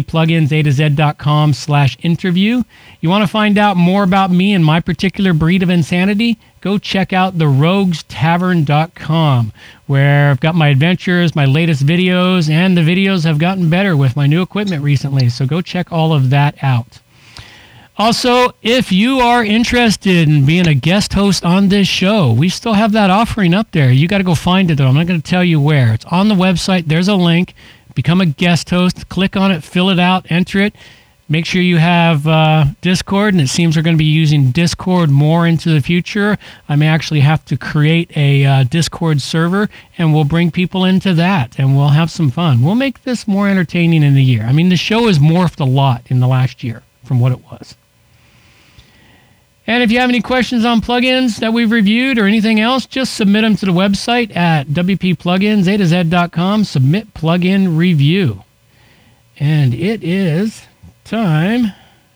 Speaker 1: wppluginsa2z.com/interview. You want to find out more about me and my particular breed of insanity? Go check out theroguestavern.com, where I've got my adventures, my latest videos, and the videos have gotten better with my new equipment recently. So go check all of that out. Also, if you are interested in being a guest host on this show, we still have that offering up there. You got to go find it, though. I'm not going to tell you where. It's on the website. There's a link. Become a guest host. Click on it, fill it out, enter it. Make sure you have Discord, and it seems we're going to be using Discord more into the future. I may actually have to create a Discord server, and we'll bring people into that, and we'll have some fun. We'll make this more entertaining in the year. I mean, the show has morphed a lot in the last year from what it was. And if you have any questions on plugins that we've reviewed or anything else, just submit them to the website at wppluginsa2z.com. Submit plugin review. And it is time.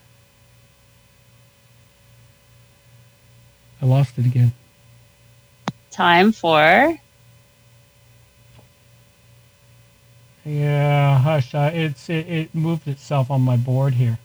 Speaker 1: I lost it again.
Speaker 2: Time for...
Speaker 1: Yeah, hush. It moved itself on my board here.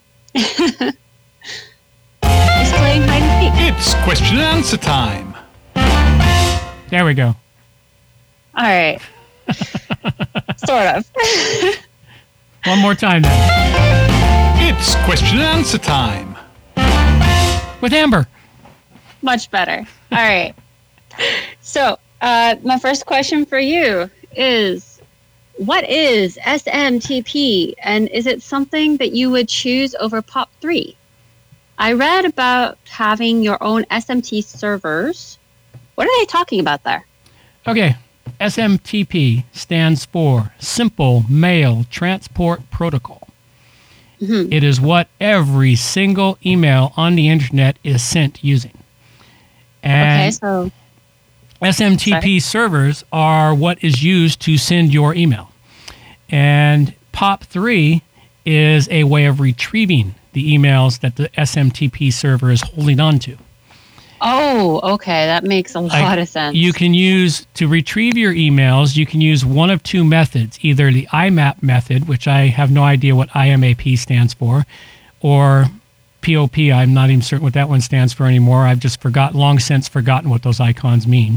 Speaker 3: It's question and answer time.
Speaker 1: There we go.
Speaker 2: All right. Sort of.
Speaker 1: One more time then.
Speaker 3: It's question and answer time.
Speaker 1: With Amber.
Speaker 2: Much better. All right. So, my first question for you is, what is SMTP, and is it something that you would choose over POP3? I read about having your own SMT servers. What are they talking about there?
Speaker 1: Okay. SMTP stands for Simple Mail Transport Protocol. Mm-hmm. It is what every single email on the internet is sent using. And
Speaker 2: okay, so
Speaker 1: SMTP servers are what is used to send your email. And POP3 is a way of retrieving the emails that the SMTP server is holding on to.
Speaker 2: Oh, okay. That makes a lot of sense.
Speaker 1: You can use, to retrieve your emails, you can use one of two methods, either the IMAP method, which I have no idea what IMAP stands for, or POP. I'm not even certain what that one stands for anymore. I've just long since forgotten what those icons mean.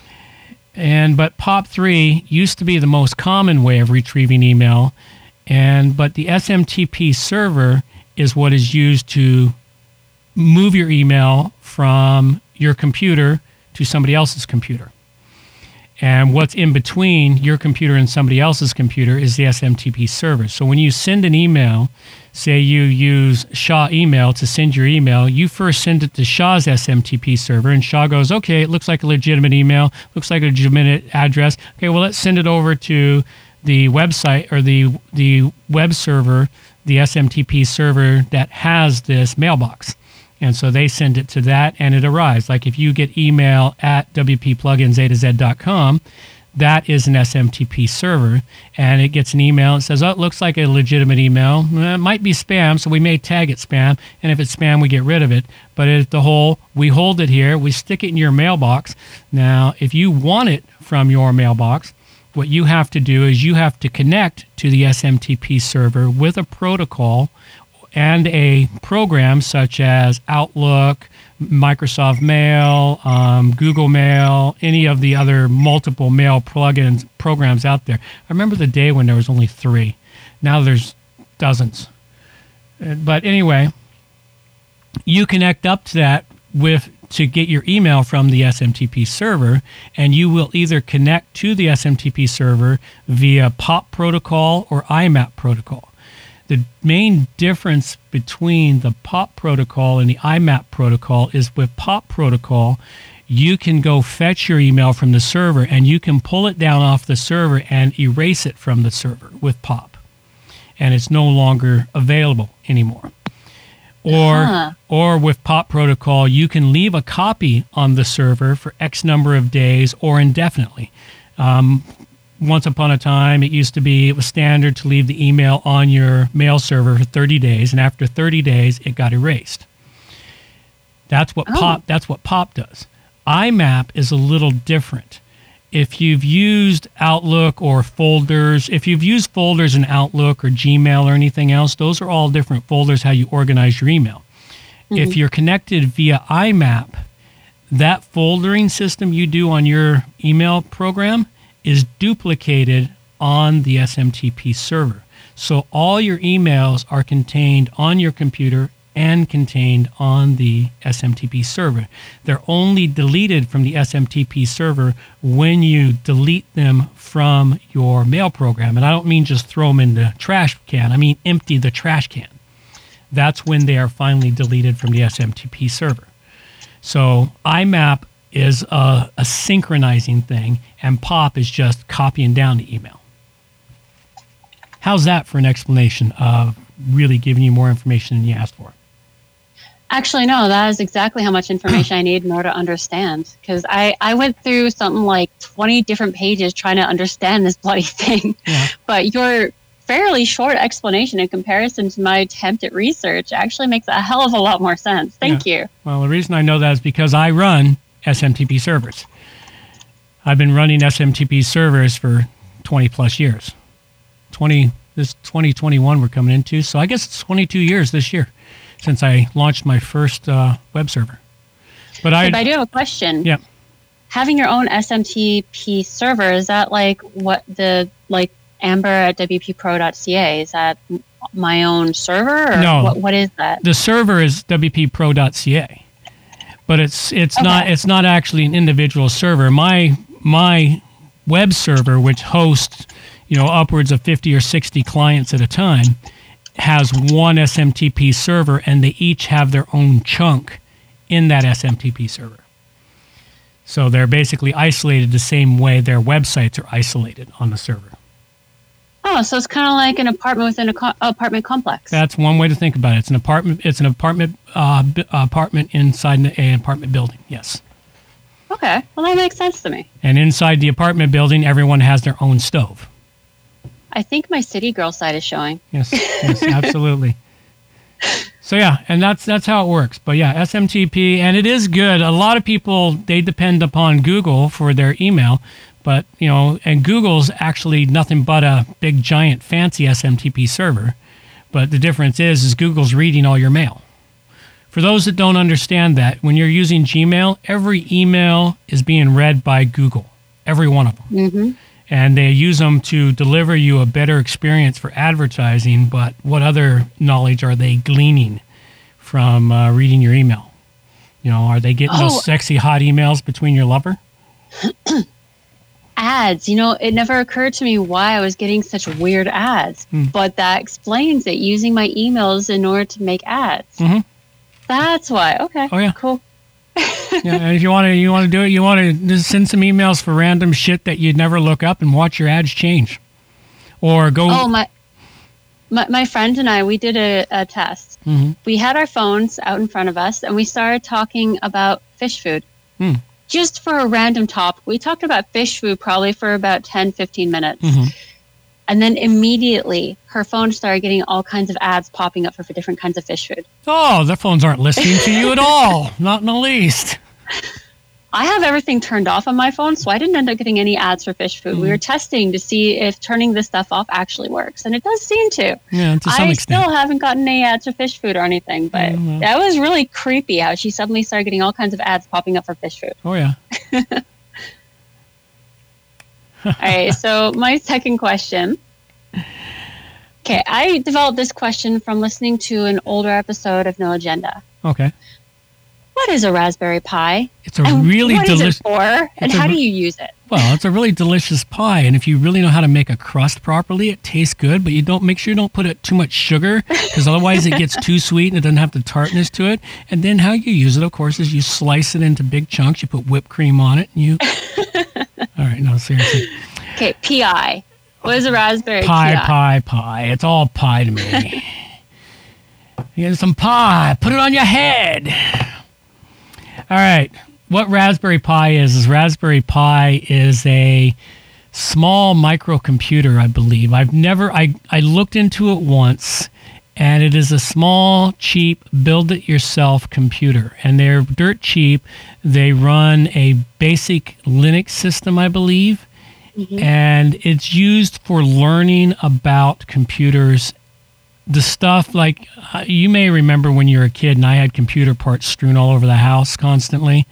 Speaker 1: But POP3 used to be the most common way of retrieving email, but the SMTP server is what is used to move your email from your computer to somebody else's computer. And what's in between your computer and somebody else's computer is the SMTP server. So when you send an email, say you use Shaw Email to send your email, you first send it to Shaw's SMTP server, and Shaw goes, okay, it looks like a legitimate email, looks like a legitimate address. Okay, well, let's send it over to the website or the web server, the SMTP server that has this mailbox. And so they send it to that, and it arrives. Like if you get email at wppluginzaz.com, that is an SMTP server, and it gets an email and says, oh, it looks like a legitimate email. It might be spam, so we may tag it spam, and if it's spam, we get rid of it. But we hold it here, we stick it in your mailbox. Now, if you want it from your mailbox, what you have to do is you have to connect to the SMTP server with a protocol and a program such as Outlook, Microsoft Mail, Google Mail, any of the other multiple mail programs out there. I remember the day when there was only 3. Now there's dozens. But anyway, you connect up to that to get your email from the SMTP server, and you will either connect to the SMTP server via POP protocol or IMAP protocol. The main difference between the POP protocol and the IMAP protocol is with POP protocol, you can go fetch your email from the server and you can pull it down off the server and erase it from the server with POP. And it's no longer available anymore. Or with POP protocol, you can leave a copy on the server for X number of days or indefinitely. Once upon a time, it was standard to leave the email on your mail server for 30 days, and after 30 days, it got erased. That's what POP does. IMAP is a little different. If you've used Outlook or folders, if you've used folders in Outlook or Gmail or anything else, those are all different folders, how you organize your email. Mm-hmm. If you're connected via IMAP, that foldering system you do on your email program is duplicated on the SMTP server. So all your emails are contained on your computer and contained on the SMTP server. They're only deleted from the SMTP server when you delete them from your mail program. And I don't mean just throw them in the trash can. I mean empty the trash can. That's when they are finally deleted from the SMTP server. So IMAP is a synchronizing thing, and POP is just copying down the email. How's that for an explanation of really giving you more information than you asked for?
Speaker 2: Actually, no, that is exactly how much information I need in order to understand. Because I went through something like 20 different pages trying to understand this bloody thing. Yeah. But your fairly short explanation in comparison to my attempt at research actually makes a hell of a lot more sense. Thank you. Well,
Speaker 1: the reason I know that is because I run SMTP servers. I've been running SMTP servers for 20 plus years. This 2021 we're coming into, so I guess it's 22 years this year since I launched my first web server. But
Speaker 2: I do have a question.
Speaker 1: Yeah.
Speaker 2: Having your own SMTP server, is that like Amber at wppro.ca? Is that my own server? Or
Speaker 1: no.
Speaker 2: What is that?
Speaker 1: The server is wppro.ca. But it's not actually an individual server. My web server, which hosts upwards of 50 or 60 clients at a time, has one SMTP server, and they each have their own chunk in that SMTP server. So they're basically isolated the same way their websites are isolated on the server.
Speaker 2: Oh, so it's kind of like an apartment within an apartment complex.
Speaker 1: That's one way to think about it. It's an apartment. It's an apartment inside an apartment building. Yes.
Speaker 2: Okay. Well, that makes sense to me.
Speaker 1: And inside the apartment building, everyone has their own stove.
Speaker 2: I think my city girl side is showing.
Speaker 1: Yes, absolutely. So yeah, and that's how it works. But yeah, SMTP, and it is good. A lot of people, they depend upon Google for their email, but and Google's actually nothing but a big giant fancy SMTP server. But the difference is Google's reading all your mail. For those that don't understand that, when you're using Gmail, every email is being read by Google, every one of them.
Speaker 2: Mm-hmm.
Speaker 1: And they use them to deliver you a better experience for advertising, but what other knowledge are they gleaning from reading your email? Are they getting those sexy, hot emails between your lover?
Speaker 2: Ads. It never occurred to me why I was getting such weird ads, but that explains it, using my emails in order to make ads.
Speaker 1: Mm-hmm.
Speaker 2: That's why. Okay.
Speaker 1: Oh, yeah.
Speaker 2: Cool.
Speaker 1: Yeah, and if you want to do it, you want to just send some emails for random shit that you'd never look up and watch your ads change. Or go...
Speaker 2: Oh, my friend and I, we did a test.
Speaker 1: Mm-hmm.
Speaker 2: We had our phones out in front of us, and we started talking about fish food. Just for a random topic. We talked about fish food probably for about 10, 15 minutes.
Speaker 1: Mm-hmm.
Speaker 2: And then immediately, her phone started getting all kinds of ads popping up for different kinds of fish food.
Speaker 1: Oh, their phones aren't listening to you at all. Not in the least.
Speaker 2: I have everything turned off on my phone, so I didn't end up getting any ads for fish food. We were testing to see if turning this stuff off actually works, and it does seem to.
Speaker 1: Yeah, to some
Speaker 2: I
Speaker 1: extent.
Speaker 2: still haven't gotten any ads for fish food or anything, but that was really creepy how she suddenly started getting all kinds of ads popping up for fish food.
Speaker 1: Oh, yeah.
Speaker 2: All right, so my second question. Okay, I developed this question from listening to an older episode of No Agenda.
Speaker 1: Okay.
Speaker 2: What is a Raspberry Pi?
Speaker 1: It's a really
Speaker 2: delicious. What is
Speaker 1: delicious...
Speaker 2: it for? And how do you use it?
Speaker 1: Well, it's a really delicious pie, and if you really know how to make a crust properly, it tastes good, but make sure you don't put it too much sugar, because otherwise it gets too sweet and it doesn't have the tartness to it. And then how you use it, of course, is you slice it into big chunks, you put whipped cream on it, and you... All right, no, seriously.
Speaker 2: Okay, PI. What is a Raspberry
Speaker 1: Pi? Pie. It's all pie to me. You get some pie. Put it on your head. All right. What Raspberry Pi is Raspberry Pi is a small microcomputer, I believe. I looked into it once, and it is a small, cheap, build-it-yourself computer. And they're dirt cheap. They run a basic Linux system, I believe. Mm-hmm. And it's used for learning about computers. The stuff like you may remember when you were a kid and I had computer parts strewn all over the house constantly.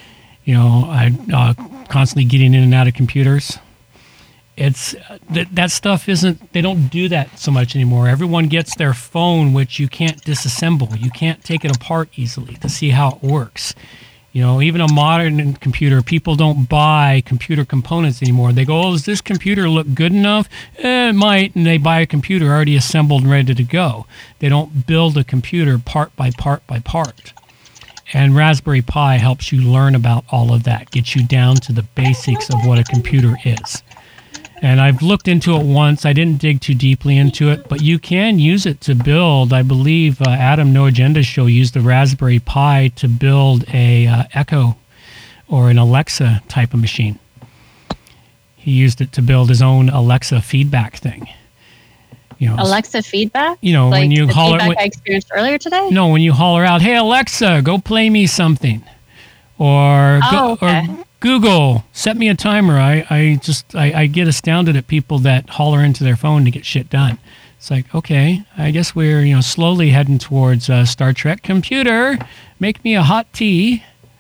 Speaker 1: I constantly getting in and out of computers. It's that stuff isn't. They don't do that so much anymore. Everyone gets their phone, which you can't disassemble. You can't take it apart easily to see how it works. Even a modern computer, people don't buy computer components anymore. They go, does this computer look good enough? It might, and they buy a computer already assembled and ready to go. They don't build a computer part by part by part. And Raspberry Pi helps you learn about all of that, gets you down to the basics of what a computer is. And I've looked into it once. I didn't dig too deeply into it, but you can use it to build. I believe Adam No Agenda Show used the Raspberry Pi to build a Echo or an Alexa type of machine. He used it to build his own Alexa feedback thing.
Speaker 2: Alexa feedback?
Speaker 1: Like when you holler,
Speaker 2: feedback I experienced earlier today?
Speaker 1: No, when you holler out, "Hey Alexa, go play me something," or Google, set me a timer. I get astounded at people that holler into their phone to get shit done. It's like, okay, I guess we're slowly heading towards Star Trek. Computer, make me a hot tea.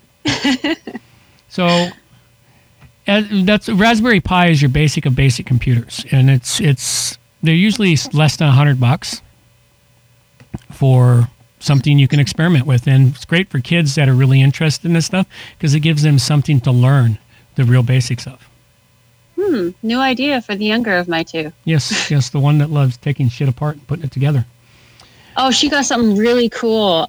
Speaker 1: So that's Raspberry Pi is your basic of basic computers, and they're usually less than $100 for something you can experiment with. And it's great for kids that are really interested in this stuff because it gives them something to learn the real basics of.
Speaker 2: New idea for the younger of my two.
Speaker 1: Yes, the one that loves taking shit apart and putting it together.
Speaker 2: Oh, she got something really cool.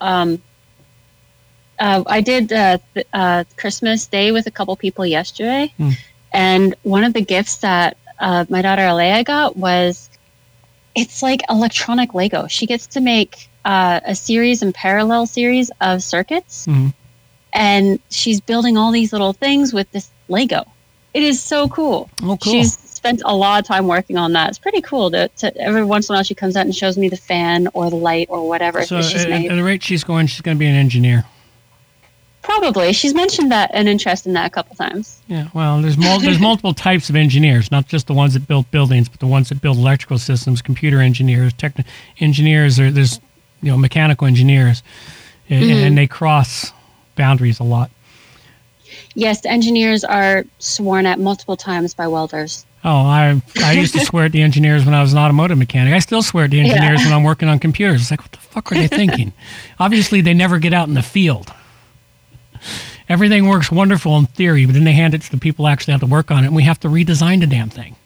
Speaker 2: I did Christmas Day with a couple people yesterday, and one of the gifts that my daughter Alea got was, it's like electronic Lego. She gets to make a series and parallel series of circuits, and she's building all these little things with this Lego. It is so cool.
Speaker 1: Oh, cool.
Speaker 2: She's spent a lot of time working on that. It's pretty cool to every once in a while she comes out and shows me the fan or the light or whatever
Speaker 1: So
Speaker 2: she's made.
Speaker 1: at the rate she's going to be an engineer.
Speaker 2: Probably. She's mentioned that an interest in that a couple times.
Speaker 1: Yeah, well, there's multiple types of engineers, not just the ones that build buildings, but the ones that build electrical systems, computer engineers, engineers, or there's mechanical engineers, and they cross boundaries a lot.
Speaker 2: Yes, the engineers are sworn at multiple times by welders.
Speaker 1: Oh, I used to swear at the engineers when I was an automotive mechanic. I still swear at the engineers when I'm working on computers. It's like, what the fuck are they thinking? Obviously, they never get out in the field. Everything works wonderful in theory, but then they hand it to the people who actually have to work on it, and we have to redesign the damn thing.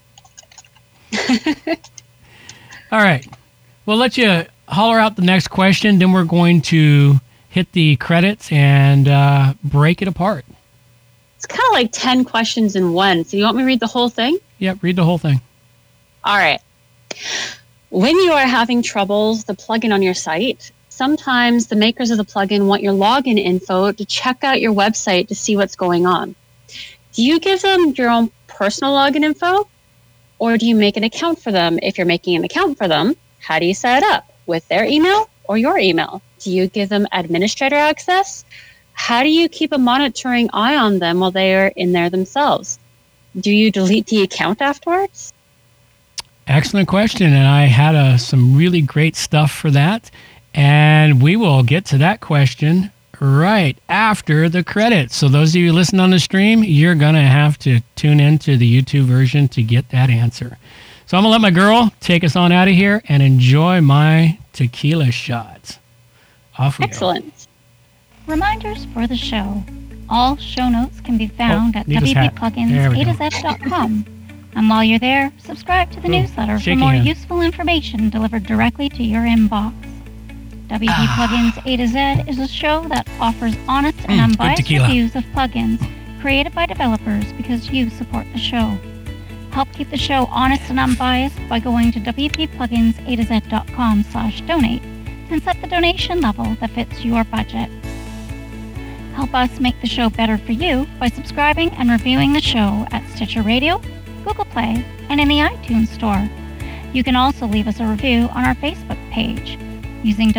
Speaker 1: All right. We'll let you holler out the next question, then we're going to hit the credits and break it apart.
Speaker 2: It's kind of like 10 questions in one. So you want me to read the whole thing?
Speaker 1: Yep, read the whole thing.
Speaker 2: All right. When you are having troubles, the plugin on your site, sometimes the makers of the plugin want your login info to check out your website to see what's going on. Do you give them your own personal login info, or do you make an account for them? If you're making an account for them, how do you set it up? With their email or your email? Do you give them administrator access? How do you keep a monitoring eye on them while they are in there themselves? Do you delete the account afterwards?
Speaker 1: Excellent question, and I had some really great stuff for that. And we will get to that question right after the credits. So those of you listening on the stream, you're going to have to tune into the YouTube version to get that answer. So I'm going to let my girl take us on out of here and enjoy my tequila shots. Off we go.
Speaker 2: Excellent.
Speaker 6: Reminders for the show. All show notes can be found at wppluginsato.z.com. And while you're there, subscribe to the newsletter for more useful information delivered directly to your inbox. WP Plugins A to Z is a show that offers honest and unbiased reviews of plugins created by developers because you support the show. Help keep the show honest and unbiased by going to wppluginsato.z.com/donate and set the donation level that fits your budget. Help us make the show better for you by subscribing and reviewing the show at Stitcher Radio, Google Play, and in the iTunes Store. You can also leave us a review on our Facebook page using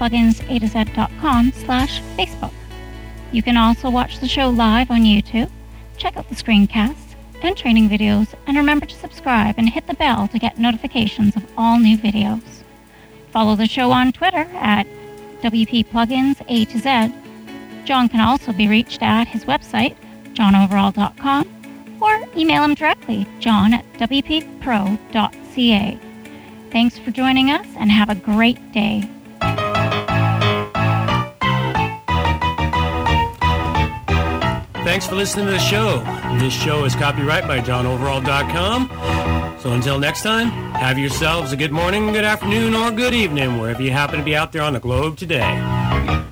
Speaker 6: wppluginsato.com/Facebook. You can also watch the show live on YouTube, check out the screencasts and training videos, and remember to subscribe and hit the bell to get notifications of all new videos. Follow the show on Twitter at wppluginsato. John can also be reached at his website, johnoverall.com, or email him directly, john@wppro.ca. Thanks for joining us, and have a great day.
Speaker 7: Thanks for listening to the show. This show is copyright by johnoverall.com. So until next time, have yourselves a good morning, good afternoon, or good evening, wherever you happen to be out there on the globe today.